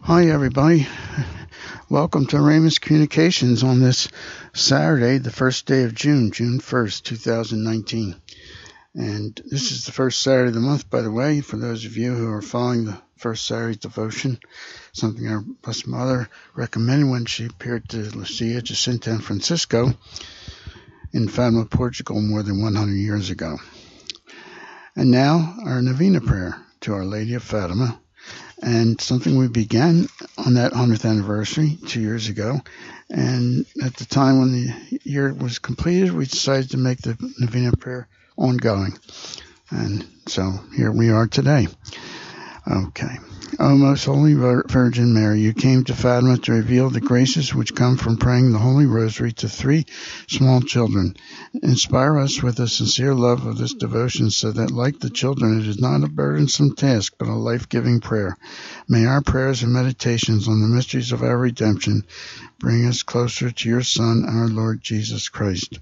Hi, everybody. Welcome to Ramus Communications on this Saturday, the first day of June 1st, 2019. And this is the first Saturday of the month, by the way, for those of you who are following the first Saturday devotion, something our Blessed Mother recommended when she appeared to Lucia Jacinta in Francisco in Fatima, Portugal, more than 100 years ago. And now, our Novena prayer to Our Lady of Fatima, and something we began on that 100th anniversary 2 years ago. And at the time when the year was completed, we decided to make the Novena prayer ongoing. And so here we are today. Okay. O most holy Virgin Mary, you came to Fatima to reveal the graces which come from praying the Holy Rosary to 3 small children. Inspire us with a sincere love of this devotion so that, like the children, it is not a burdensome task but a life-giving prayer. May our prayers and meditations on the mysteries of our redemption bring us closer to your Son, our Lord Jesus Christ.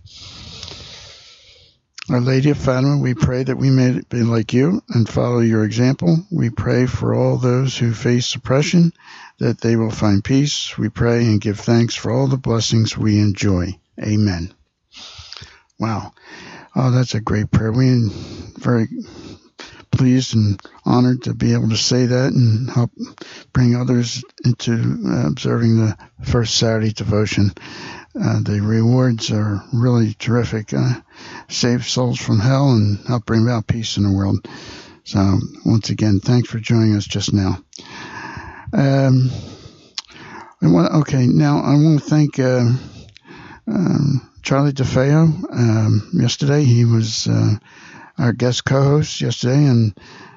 Our Lady of Fatima, we pray that we may be like you and follow your example. We pray for all those who face oppression, that they will find peace. We pray and give thanks for all the blessings we enjoy. Amen. Wow. Oh, that's a great prayer. We're very pleased and honored to be able to say that and help bring others into observing the first Saturday devotion. The rewards are really terrific. Save souls from hell and help bring about peace in the world. So, once again, thanks for joining us just now. Now I want to thank Charlie DeFeo. Yesterday, he was our guest co-host yesterday, and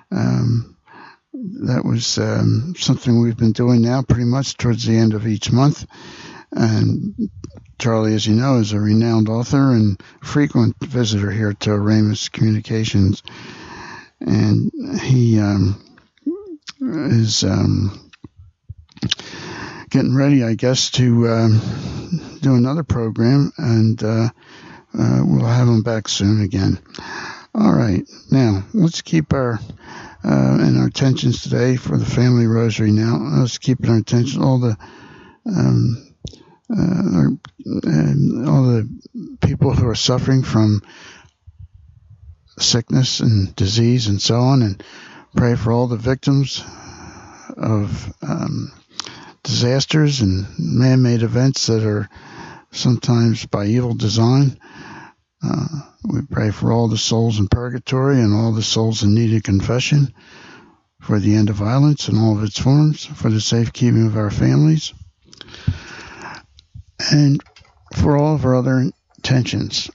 that was something we've been doing now pretty much towards the end of each month. And Charlie, as you know, is a renowned author and frequent visitor here to Ramus Communications. And he is getting ready, I guess, to do another program, and we'll have him back soon again. All right. Now, let's keep our attentions today for the Family Rosary now. Let's keep our attention, all the people who are suffering from sickness and disease and so on, and pray for all the victims of disasters and man-made events that are sometimes by evil design. We pray for all the souls in purgatory and all the souls in need of confession, for the end of violence in all of its forms, for the safekeeping of our families, and for all of our other intentions.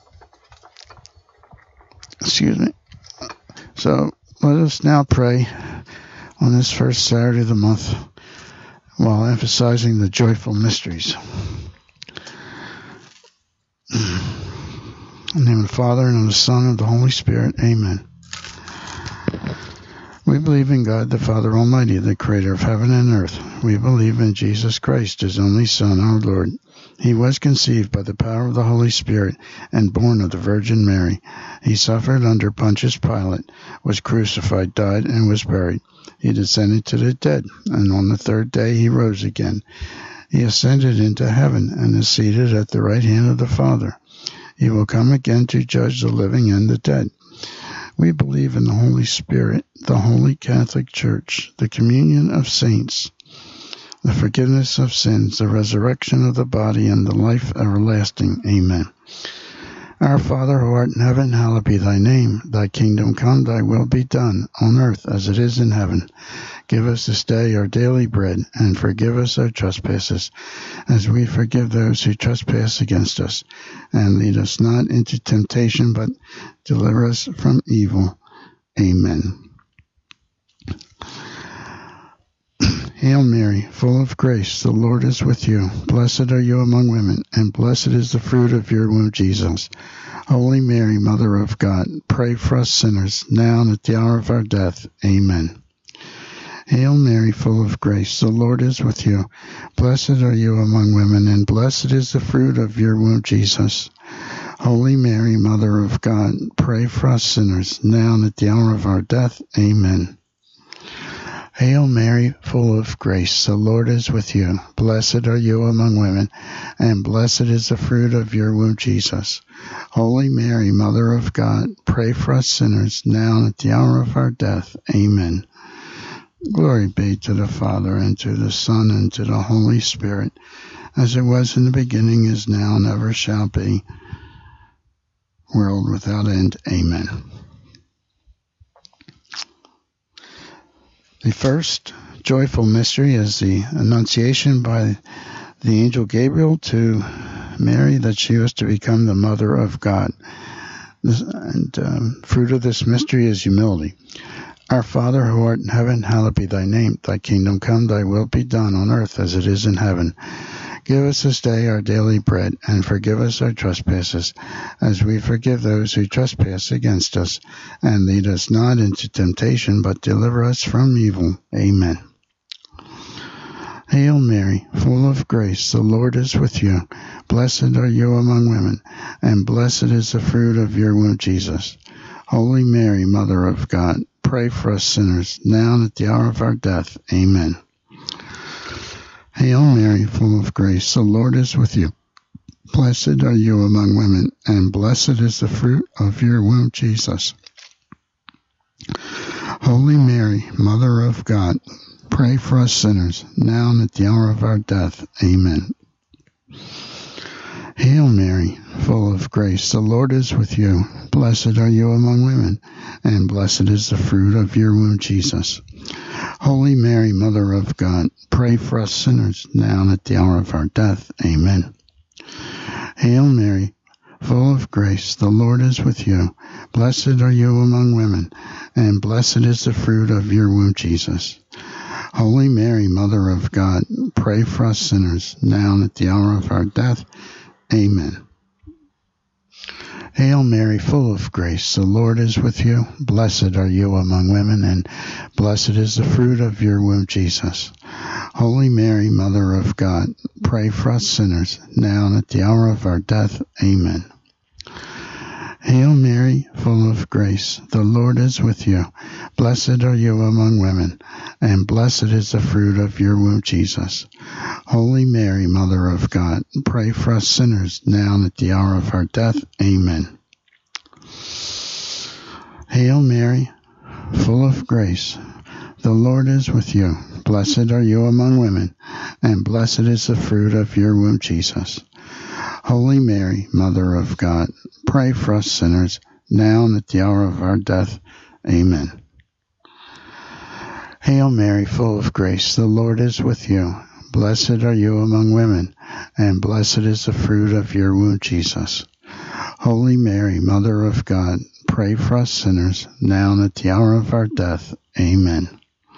Excuse me. So let us now pray on this first Saturday of the month while emphasizing the joyful mysteries. In the name of the Father, and of the Son, and of the Holy Spirit. Amen. We believe in God, the Father Almighty, the Creator of heaven and earth. We believe in Jesus Christ, His only Son, our Lord. He was conceived by the power of the Holy Spirit and born of the Virgin Mary. He suffered under Pontius Pilate, was crucified, died, and was buried. He descended to the dead, and on the third day He rose again. He ascended into heaven and is seated at the right hand of the Father. He will come again to judge the living and the dead. We believe in the Holy Spirit, the Holy Catholic Church, the communion of saints, the forgiveness of sins, the resurrection of the body, and the life everlasting. Amen. Our Father, who art in heaven, hallowed be thy name. Thy kingdom come, thy will be done, on earth as it is in heaven. Give us this day our daily bread, and forgive us our trespasses, as we forgive those who trespass against us. And lead us not into temptation, but deliver us from evil. Amen. Hail Mary, full of grace, the Lord is with you. Blessed are you among women, and blessed is the fruit of your womb, Jesus. Holy Mary, Mother of God, pray for us sinners, now and at the hour of our death. Amen. Hail Mary, full of grace, the Lord is with you. Blessed are you among women, and blessed is the fruit of your womb, Jesus. Holy Mary, Mother of God, pray for us sinners, now and at the hour of our death. Amen. Hail Mary, full of grace, the Lord is with you. Blessed are you among women, and blessed is the fruit of your womb, Jesus. Holy Mary, Mother of God, pray for us sinners, now and at the hour of our death. Amen. Glory be to the Father, and to the Son, and to the Holy Spirit, as it was in the beginning, is now, and ever shall be, world without end. Amen. The first joyful mystery is the Annunciation by the angel Gabriel to Mary that she was to become the Mother of God. Fruit of this mystery is humility. Our Father, who art in heaven, hallowed be thy name. Thy kingdom come, thy will be done on earth as it is in heaven. Give us this day our daily bread, and forgive us our trespasses, as we forgive those who trespass against us. And lead us not into temptation, but deliver us from evil. Amen. Hail Mary, full of grace, the Lord is with you. Blessed are you among women, and blessed is the fruit of your womb, Jesus. Holy Mary, Mother of God, pray for us sinners, now and at the hour of our death. Amen. Hail Mary, full of grace, the Lord is with you. Blessed are you among women, and blessed is the fruit of your womb, Jesus. Holy Mary, Mother of God, pray for us sinners, now and at the hour of our death. Amen. Hail Mary, full of grace, the Lord is with you. Blessed are you among women, and blessed is the fruit of your womb, Jesus. Holy Mary, Mother of God, pray for us sinners, now and at the hour of our death. Amen. Hail Mary, full of grace, the Lord is with you. Blessed are you among women, and blessed is the fruit of your womb, Jesus. Holy Mary, Mother of God, pray for us sinners, now and at the hour of our death. Amen. Hail Mary, full of grace, the Lord is with you. Blessed are you among women, and blessed is the fruit of your womb, Jesus. Holy Mary, Mother of God, pray for us sinners, now and at the hour of our death. Amen. Hail Mary, full of grace, the Lord is with you. Blessed are you among women, and blessed is the fruit of your womb, Jesus. Holy Mary, Mother of God, pray for us sinners, now and at the hour of our death. Amen. Hail Mary, full of grace, the Lord is with you. Blessed are you among women, and blessed is the fruit of your womb, Jesus. Holy Mary, Mother of God, pray for us sinners, now and at the hour of our death. Amen. Hail Mary, full of grace, the Lord is with you. Blessed are you among women, and blessed is the fruit of your womb, Jesus. Holy Mary, Mother of God, pray for us sinners, now and at the hour of our death. Amen.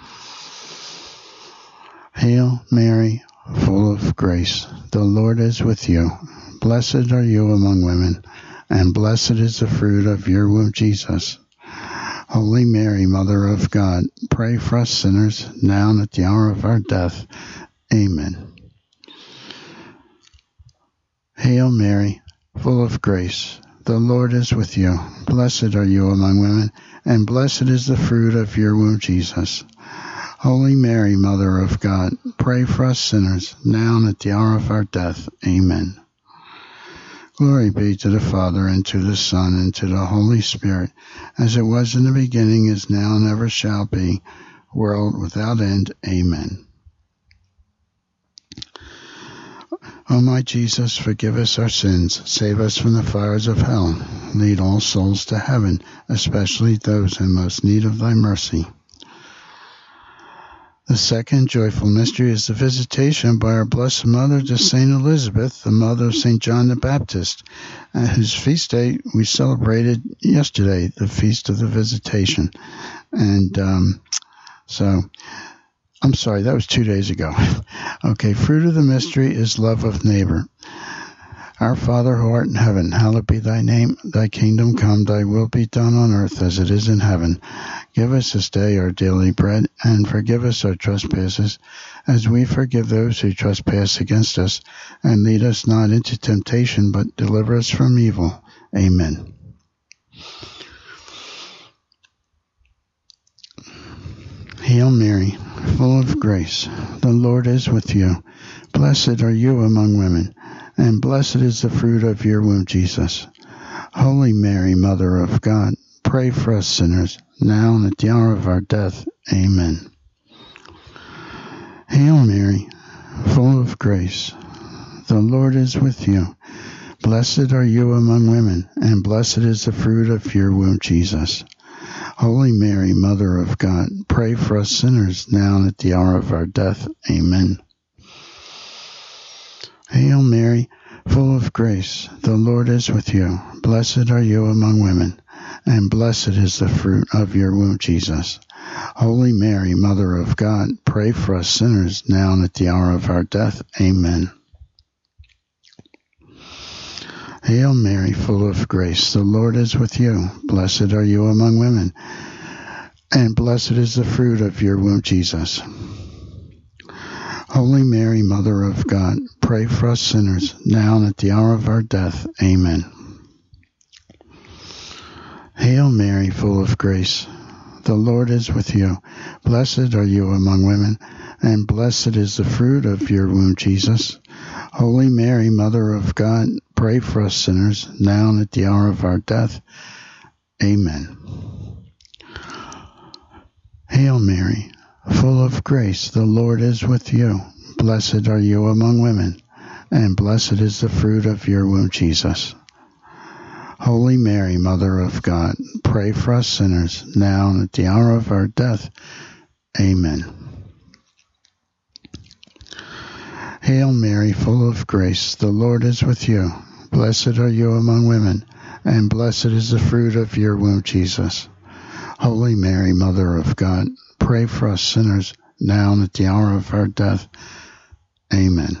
Hail Mary, full of grace, the Lord is with you. Blessed are you among women, and blessed is the fruit of your womb, Jesus. Holy Mary, Mother of God, pray for us sinners, now and at the hour of our death. Amen. Hail Mary, full of grace, the Lord is with you. Blessed are you among women, and blessed is the fruit of your womb, Jesus. Holy Mary, Mother of God, pray for us sinners, now and at the hour of our death. Amen. Glory be to the Father, and to the Son, and to the Holy Spirit, as it was in the beginning, is now, and ever shall be, world without end. Amen. O my Jesus, forgive us our sins, save us from the fires of hell, lead all souls to heaven, especially those in most need of thy mercy. The second joyful mystery is the visitation by our Blessed Mother to St. Elizabeth, the mother of St. John the Baptist, whose feast day we celebrated yesterday, the Feast of the Visitation. And I'm sorry, that was 2 days ago. Okay, fruit of the mystery is love of neighbor. Our Father who art in heaven, hallowed be thy name. Thy kingdom come, thy will be done on earth as it is in heaven. Give us this day our daily bread, and forgive us our trespasses, as we forgive those who trespass against us. And lead us not into temptation, but deliver us from evil. Amen. Hail Mary, full of grace, the Lord is with you. Blessed are you among women, and blessed is the fruit of your womb, Jesus. Holy Mary, Mother of God, pray for us sinners, now and at the hour of our death. Amen. Hail Mary, full of grace, the Lord is with you. Blessed are you among women, and blessed is the fruit of your womb, Jesus. Holy Mary, Mother of God, pray for us sinners, now and at the hour of our death. Amen. Hail Mary, full of grace, the Lord is with you. Blessed are you among women, and blessed is the fruit of your womb, Jesus. Holy Mary, Mother of God, pray for us sinners, now and at the hour of our death. Amen. Hail Mary, full of grace, the Lord is with you. Blessed are you among women, and blessed is the fruit of your womb, Jesus. Holy Mary, Mother of God, pray for us sinners, now and at the hour of our death. Amen. Hail Mary, full of grace, the Lord is with you. Blessed are you among women, and blessed is the fruit of your womb, Jesus. Holy Mary, Mother of God, pray for us sinners, now and at the hour of our death. Amen. Hail Mary, full of grace, the Lord is with you. Blessed are you among women, and blessed is the fruit of your womb, Jesus. Holy Mary, Mother of God, pray for us sinners, now and at the hour of our death. Amen. Hail Mary, full of grace, the Lord is with you. Blessed are you among women, and blessed is the fruit of your womb, Jesus. Holy Mary, Mother of God, pray for us sinners, now and at the hour of our death. Amen.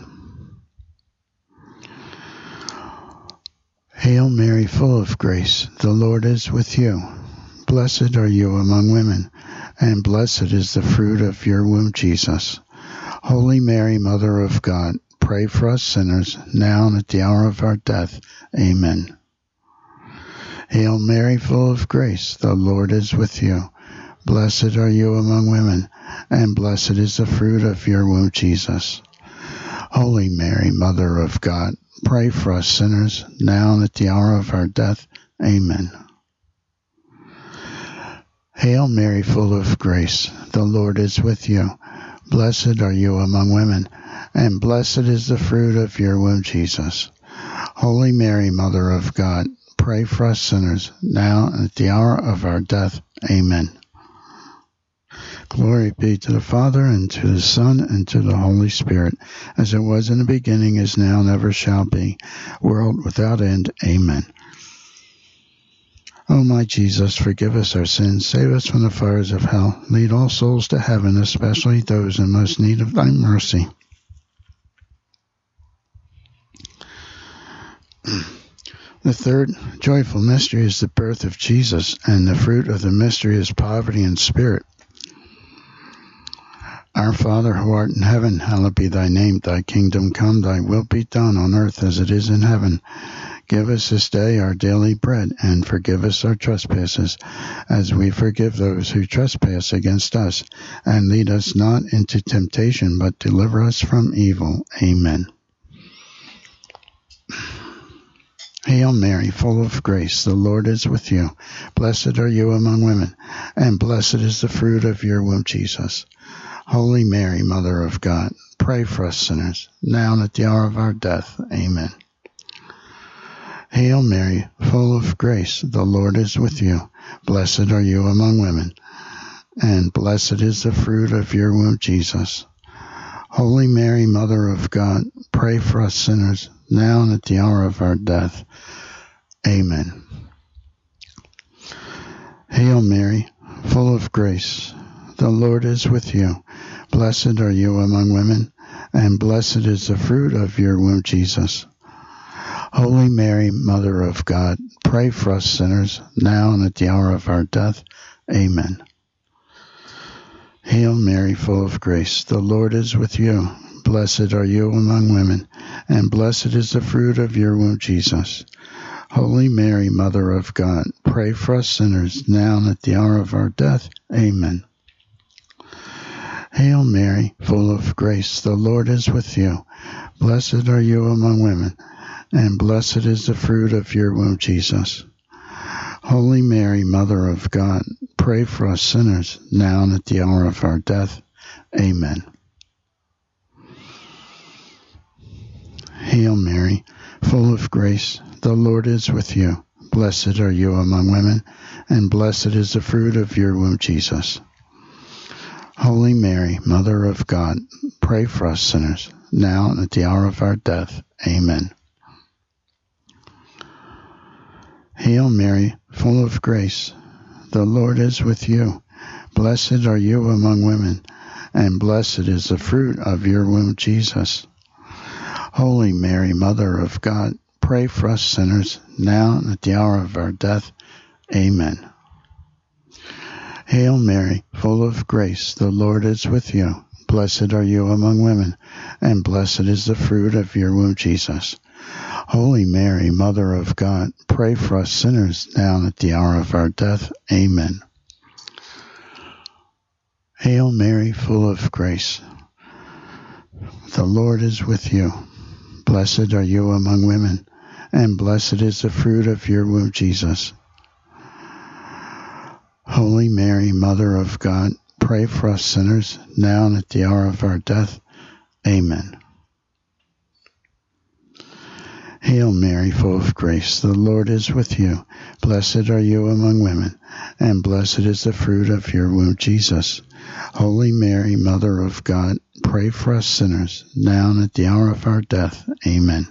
Hail Mary, full of grace, the Lord is with you. Blessed are you among women, and blessed is the fruit of your womb, Jesus. Holy Mary, Mother of God, pray for us sinners, now and at the hour of our death. Amen. Hail Mary, full of grace, the Lord is with you. Blessed are you among women, and blessed is the fruit of your womb, Jesus. Holy Mary, Mother of God, pray for us sinners, now and at the hour of our death. Amen. Hail Mary, full of grace, the Lord is with you. Blessed are you among women, and blessed is the fruit of your womb, Jesus. Holy Mary, Mother of God, pray for us sinners, now and at the hour of our death. Amen. Glory be to the Father, and to the Son, and to the Holy Spirit, as it was in the beginning, is now, and ever shall be, world without end. Amen. O my Jesus, forgive us our sins, save us from the fires of hell, lead all souls to heaven, especially those in most need of thy mercy. The third joyful mystery is the birth of Jesus, and the fruit of the mystery is poverty in spirit. Our Father, who art in heaven, hallowed be thy name. Thy kingdom come, thy will be done on earth as it is in heaven. Give us this day our daily bread, and forgive us our trespasses, as we forgive those who trespass against us. And lead us not into temptation, but deliver us from evil. Amen. Hail Mary, full of grace, the Lord is with you. Blessed are you among women, and blessed is the fruit of your womb, Jesus. Holy Mary, Mother of God, pray for us sinners, now and at the hour of our death. Amen. Hail Mary, full of grace, the Lord is with you. Blessed are you among women, and blessed is the fruit of your womb, Jesus. Holy Mary, Mother of God, pray for us sinners, now and at the hour of our death. Amen. Hail Mary, full of grace, the Lord is with you. Blessed are you among women, and blessed is the fruit of your womb, Jesus. Holy Mary, Mother of God, pray for us sinners, now and at the hour of our death. Amen. Hail Mary, full of grace, the Lord is with you. Blessed are you among women, and blessed is the fruit of your womb, Jesus. Holy Mary, Mother of God, pray for us sinners, now and at the hour of our death. Amen. Hail Mary, full of grace, the Lord is with you. Blessed are you among women, and blessed is the fruit of your womb, Jesus. Holy Mary, Mother of God, pray for us sinners, now and at the hour of our death. Amen. Hail Mary, full of grace, the Lord is with you. Blessed are you among women, and blessed is the fruit of your womb, Jesus. Holy Mary, Mother of God, pray for us sinners, now and at the hour of our death. Amen. Hail Mary, full of grace, the Lord is with you. Blessed are you among women, and blessed is the fruit of your womb, Jesus. Holy Mary, Mother of God, pray for us sinners, now and at the hour of our death. Amen. Hail Mary, full of grace, the Lord is with you. Blessed are you among women, and blessed is the fruit of your womb, Jesus. Holy Mary, Mother of God, pray for us sinners, now and at the hour of our death. Amen. Hail Mary, full of grace, the Lord is with you. Blessed are you among women, and blessed is the fruit of your womb, Jesus. Holy Mary, Mother of God, pray for us sinners, now and at the hour of our death. Amen. Hail Mary, full of grace, the Lord is with you. Blessed are you among women, and blessed is the fruit of your womb, Jesus. Holy Mary, Mother of God, pray for us sinners, now and at the hour of our death. Amen.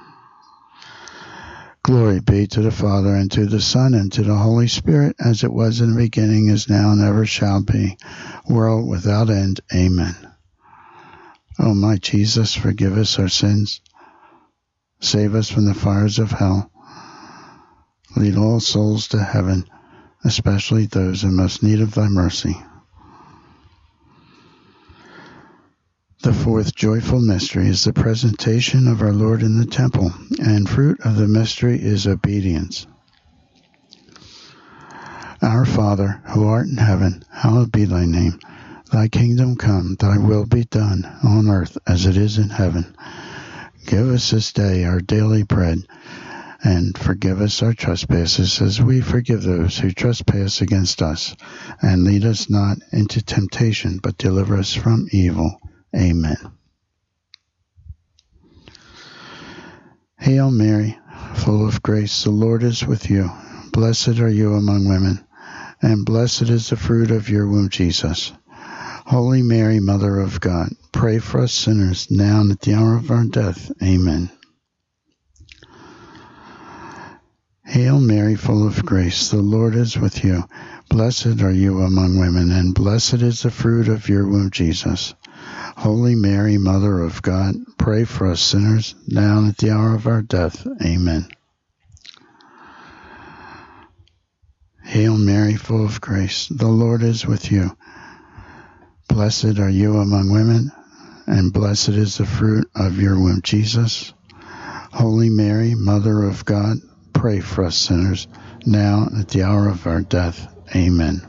Glory be to the Father, and to the Son, and to the Holy Spirit, as it was in the beginning, is now, and ever shall be, world without end. Amen. O my Jesus, forgive us our sins. Save us from the fires of hell. Lead all souls to heaven, especially those in most need of thy mercy. The fourth joyful mystery is the presentation of our Lord in the temple, and fruit of the mystery is obedience. Our Father, who art in heaven, hallowed be thy name. Thy kingdom come, thy will be done, on earth as it is in heaven. Give us this day our daily bread, and forgive us our trespasses as we forgive those who trespass against us. And lead us not into temptation, but deliver us from evil. Amen. Hail Mary, full of grace, the Lord is with you. Blessed are you among women, and blessed is the fruit of your womb, Jesus. Holy Mary, Mother of God, pray for us sinners, now and at the hour of our death. Amen. Hail Mary, full of grace, the Lord is with you. Blessed are you among women, and blessed is the fruit of your womb, Jesus. Holy Mary, Mother of God, pray for us sinners, now and at the hour of our death. Amen. Hail Mary, full of grace, the Lord is with you. Blessed are you among women, and blessed is the fruit of your womb, Jesus. Holy Mary, Mother of God, pray for us sinners, now and at the hour of our death. Amen.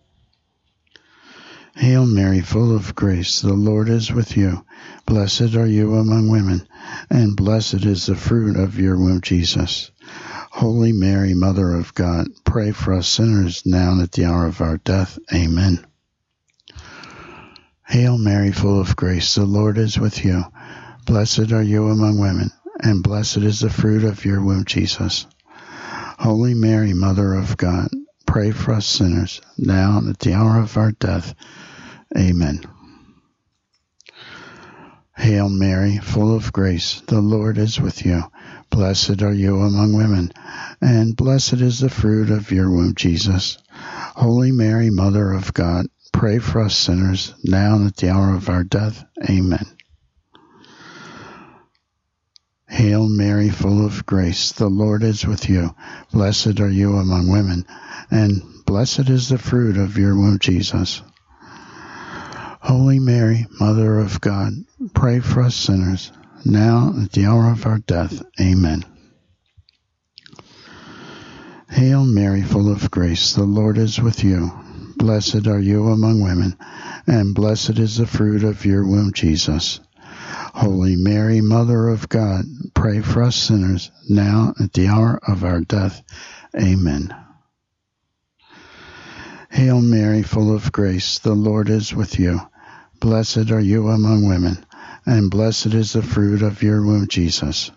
Hail Mary, full of grace, the Lord is with you. Blessed are you among women, and blessed is the fruit of your womb, Jesus. Holy Mary, Mother of God, pray for us sinners, now and at the hour of our death. Amen. Hail Mary, full of grace, the Lord is with you. Blessed are you among women, and blessed is the fruit of your womb, Jesus. Holy Mary, Mother of God, pray for us sinners, now and at the hour of our death. Amen. Hail Mary, full of grace, the Lord is with you. Blessed are you among women, and blessed is the fruit of your womb, Jesus. Holy Mary, Mother of God, pray for us sinners, now and at the hour of our death. Amen. Hail Mary, full of grace, the Lord is with you. Blessed are you among women, and blessed is the fruit of your womb, Jesus. Holy Mary, Mother of God, pray for us sinners, now and at the hour of our death. Amen. Hail Mary, full of grace, the Lord is with you. Blessed are you among women, and blessed is the fruit of your womb, Jesus. Holy Mary, Mother of God, pray for us sinners, now at the hour of our death. Amen. Hail Mary, full of grace, the Lord is with you. Blessed are you among women, and blessed is the fruit of your womb, Jesus.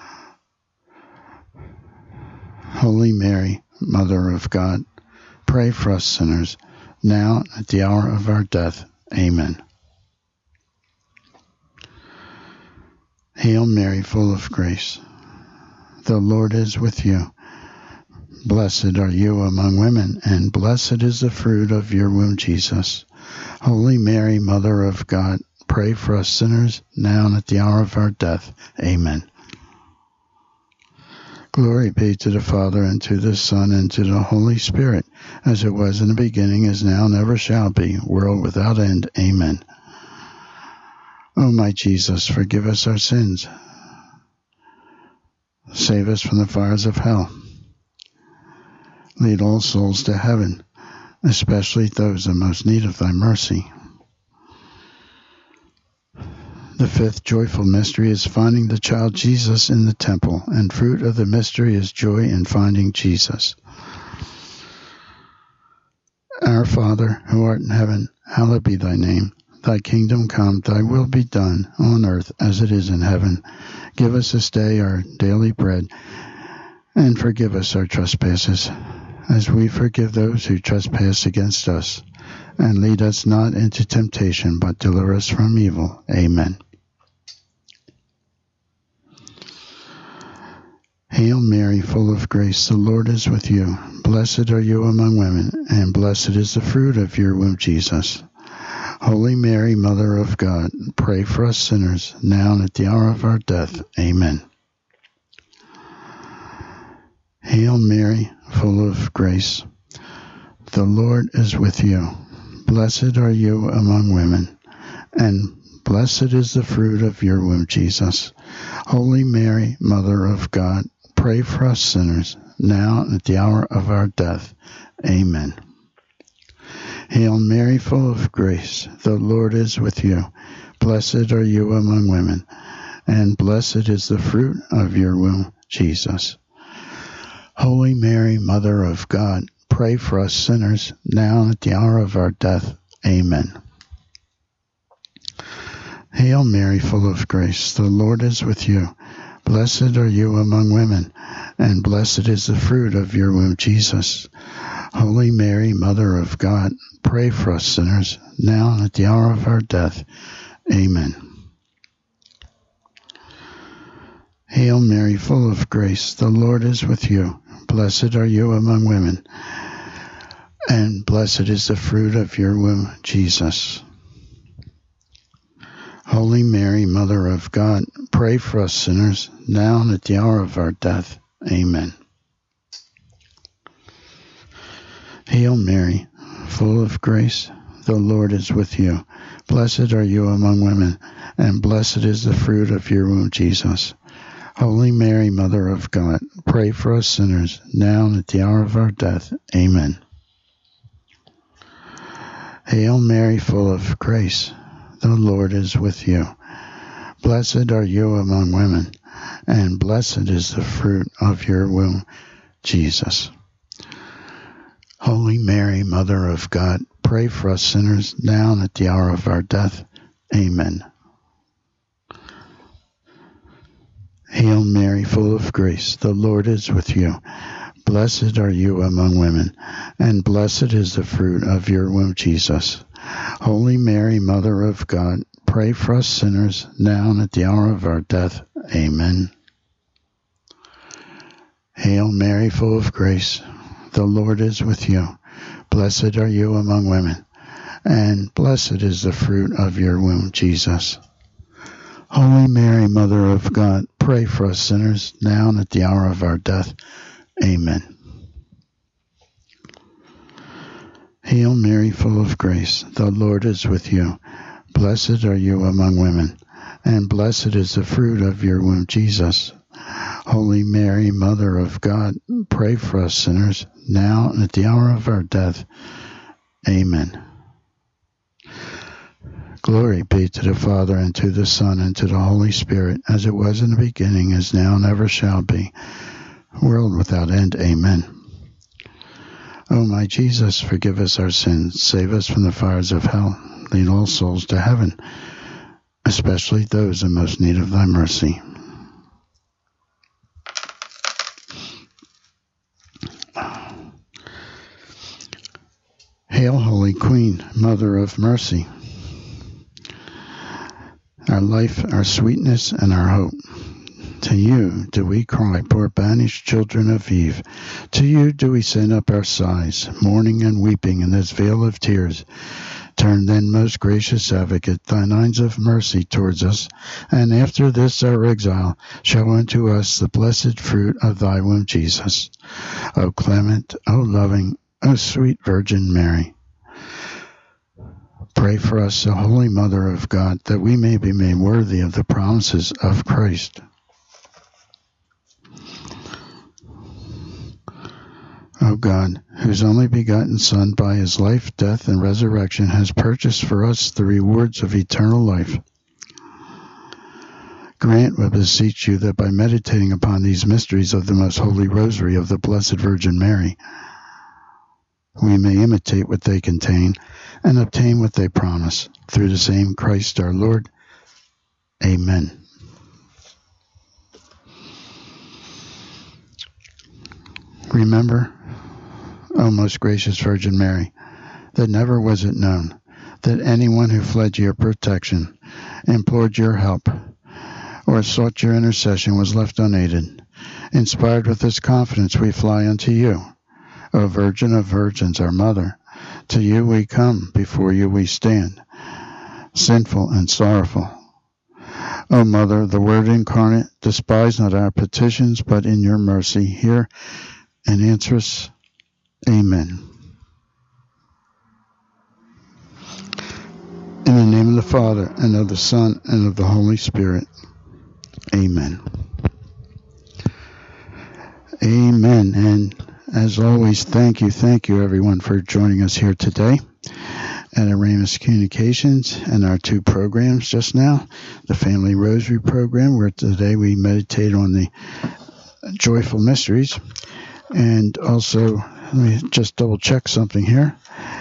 Holy Mary, Mother of God, pray for us sinners, now at the hour of our death. Amen. Hail Mary, full of grace, the Lord is with you. Blessed are you among women, and blessed is the fruit of your womb, Jesus. Holy Mary, Mother of God, pray for us sinners, now and at the hour of our death. Amen. Glory be to the Father, and to the Son, and to the Holy Spirit, as it was in the beginning, is now, and ever shall be, world without end. Amen. O my Jesus, forgive us our sins. Save us from the fires of hell. Lead all souls to heaven, especially those in most need of thy mercy. The fifth joyful mystery is finding the child Jesus in the temple, and fruit of the mystery is joy in finding Jesus. Our Father, who art in heaven, hallowed be thy name. Thy kingdom come, thy will be done, on earth as it is in heaven. Give us this day our daily bread, and forgive us our trespasses, as we forgive those who trespass against us. And lead us not into temptation, but deliver us from evil. Amen. Hail Mary, full of grace, the Lord is with you. Blessed are you among women, and blessed is the fruit of your womb, Jesus. Holy Mary, Mother of God, pray for us sinners, now and at the hour of our death. Amen. Hail Mary, full of grace, the Lord is with you. Blessed are you among women, and blessed is the fruit of your womb, Jesus. Holy Mary, Mother of God, pray for us sinners, now and at the hour of our death. Amen. Hail Mary, full of grace, the Lord is with you. Blessed are you among women, and blessed is the fruit of your womb, Jesus. Holy Mary, Mother of God, pray for us sinners, now and at the hour of our death. Amen. Hail Mary, full of grace, the Lord is with you. Blessed are you among women, and blessed is the fruit of your womb, Jesus. Holy Mary, Mother of God, pray for us sinners, now and at the hour of our death. Amen. Hail Mary, full of grace, the Lord is with you. Blessed are you among women, and blessed is the fruit of your womb, Jesus. Holy Mary, Mother of God, pray for us sinners, now and at the hour of our death. Amen. Hail Mary, full of grace, the Lord is with you. Blessed are you among women, and blessed is the fruit of your womb, Jesus. Holy Mary, Mother of God, pray for us sinners, now and at the hour of our death. Amen. Hail Mary, full of grace, the Lord is with you. Blessed are you among women, and blessed is the fruit of your womb, Jesus. Holy Mary, Mother of God, pray for us sinners, now and at the hour of our death. Amen. Hail Mary, full of grace, the Lord is with you. Blessed are you among women, and blessed is the fruit of your womb, Jesus. Holy Mary, Mother of God, pray for us sinners, now and at the hour of our death. Amen. Hail Mary, full of grace, the Lord is with you. Blessed are you among women, and blessed is the fruit of your womb, Jesus. Holy Mary, Mother of God, pray for us sinners, now and at the hour of our death. Amen. Hail Mary, full of grace, the Lord is with you. Blessed are you among women, and blessed is the fruit of your womb, Jesus. Holy Mary, Mother of God, pray for us sinners, now and at the hour of our death. Amen. Glory be to the Father, and to the Son, and to the Holy Spirit, as it was in the beginning, is now, and ever shall be, world without end. Amen. O my Jesus, forgive us our sins, save us from the fires of hell, lead all souls to heaven, especially those in most need of thy mercy. Hail, Holy Queen, Mother of Mercy, our life, our sweetness, and our hope. To you do we cry, poor banished children of Eve. To you do we send up our sighs, mourning and weeping in this vale of tears. Turn then, most gracious Advocate, thine eyes of mercy towards us, and after this our exile, show unto us the blessed fruit of thy womb, Jesus. O clement, O loving, O sweet Virgin Mary, pray for us, O Holy Mother of God, that we may be made worthy of the promises of Christ. O God, whose only begotten Son, by his life, death, and resurrection, has purchased for us the rewards of eternal life, grant, we beseech you, that by meditating upon these mysteries of the most holy rosary of the Blessed Virgin Mary, we may imitate what they contain and obtain what they promise. Through the same Christ our Lord. Amen. Remember, O most gracious Virgin Mary, that never was it known that anyone who fled to your protection, implored your help, or sought your intercession was left unaided. Inspired with this confidence, we fly unto you, O Virgin of Virgins, our Mother. To you we come, before you we stand, sinful and sorrowful. O Mother, the Word incarnate, despise not our petitions, but in your mercy hear and answer us. Amen. In the name of the Father, and of the Son, and of the Holy Spirit. Amen. Amen. And as always, thank you everyone for joining us here today at Aramus Communications and our two programs just now, the Family Rosary program, where today we meditate on the Joyful Mysteries, and also, let me just double check something here,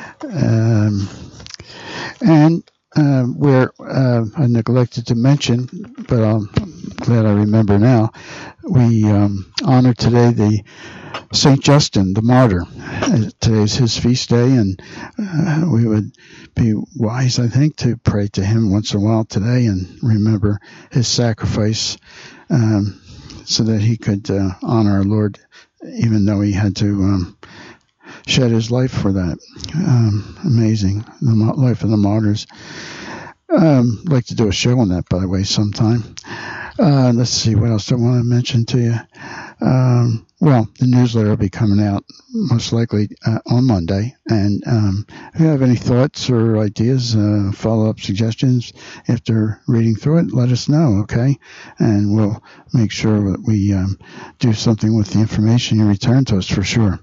where I neglected to mention, but I'm glad I remember now, we honor today the St. Justin, the martyr. Today's his feast day, and we would be wise, I think, to pray to him once in a while today and remember his sacrifice so that he could honor our Lord, even though he had to shed his life for that. Amazing, the life of the martyrs. I'd like to do a show on that, by the way, sometime. Let's see, what else do I want to mention to you? Well, the newsletter will be coming out most likely on Monday. And if you have any thoughts or ideas, follow-up suggestions after reading through it, let us know, okay? And we'll make sure that we do something with the information you return to us for sure.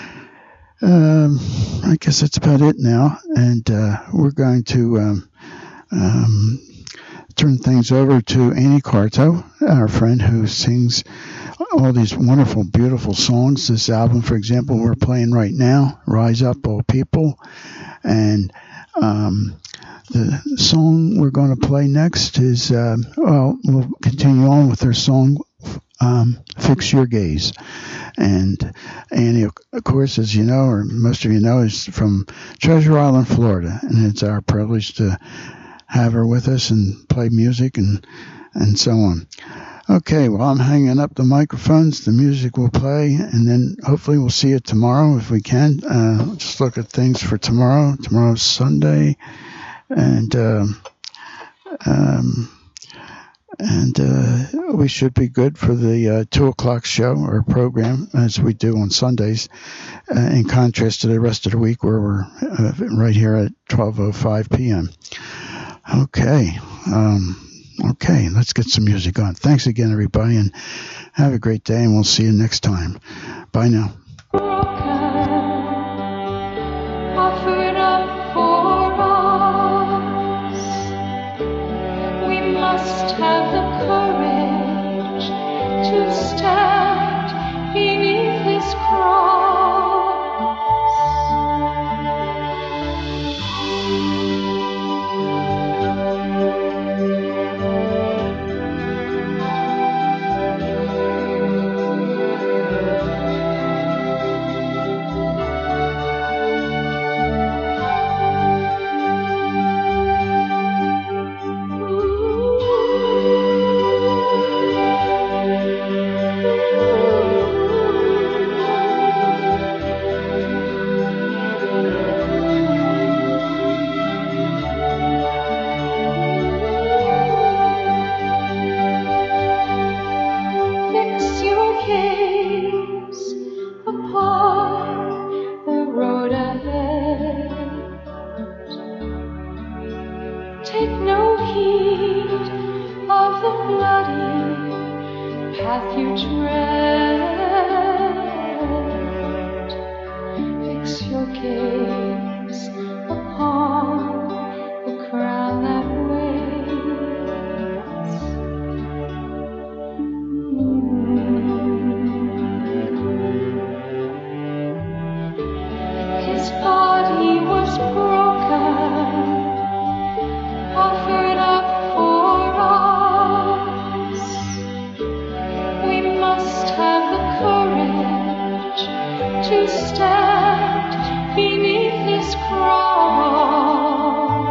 I guess that's about it now. And we're going to turn things over to Annie Carto, our friend who sings all these wonderful, beautiful songs. This album, for example, we're playing right now, Rise Up, O People. And the song we're going to play next is, we'll continue on with her song, Fix Your Gaze. And Annie, of course, as you know, or most of you know, is from Treasure Island, Florida. And it's our privilege to have her with us and play music and so on. Okay, well, I'm hanging up the microphones. The music will play, and then hopefully we'll see you tomorrow if we can. Just look at things for tomorrow. Tomorrow's Sunday, and we should be good for the 2 o'clock show or program, as we do on Sundays, in contrast to the rest of the week where we're right here at 12:05 p.m. Okay, let's get some music on. Thanks again, everybody, and have a great day, and we'll see you next time. Bye now. Offered up for us. must have the courage to stand beneath his cross. Fix your gaze upon the road ahead. Take no heed of the bloody path you tread. Fix your gaze upon the crown that waits. His body was broken, offered up for us. We must have the courage to stand beneath his cross.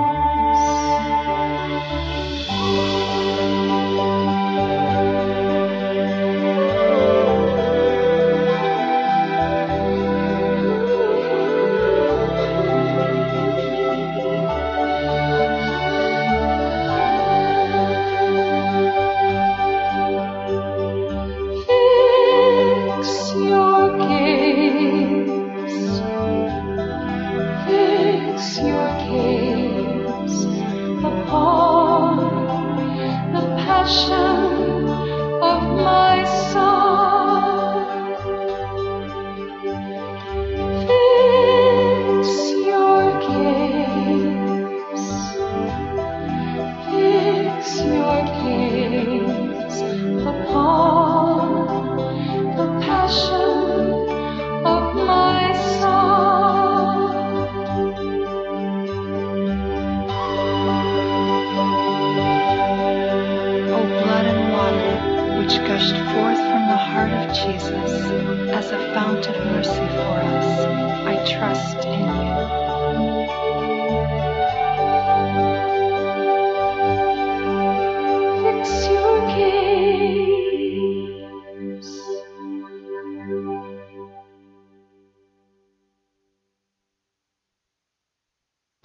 Fix your gaze. Fix your gaze upon the passion of my Son. Fix your gaze. Fix your gaze upon the passion of my Son. O blood and water, which gushed forth from the heart of Jesus as a fount of mercy for us, I trust in you.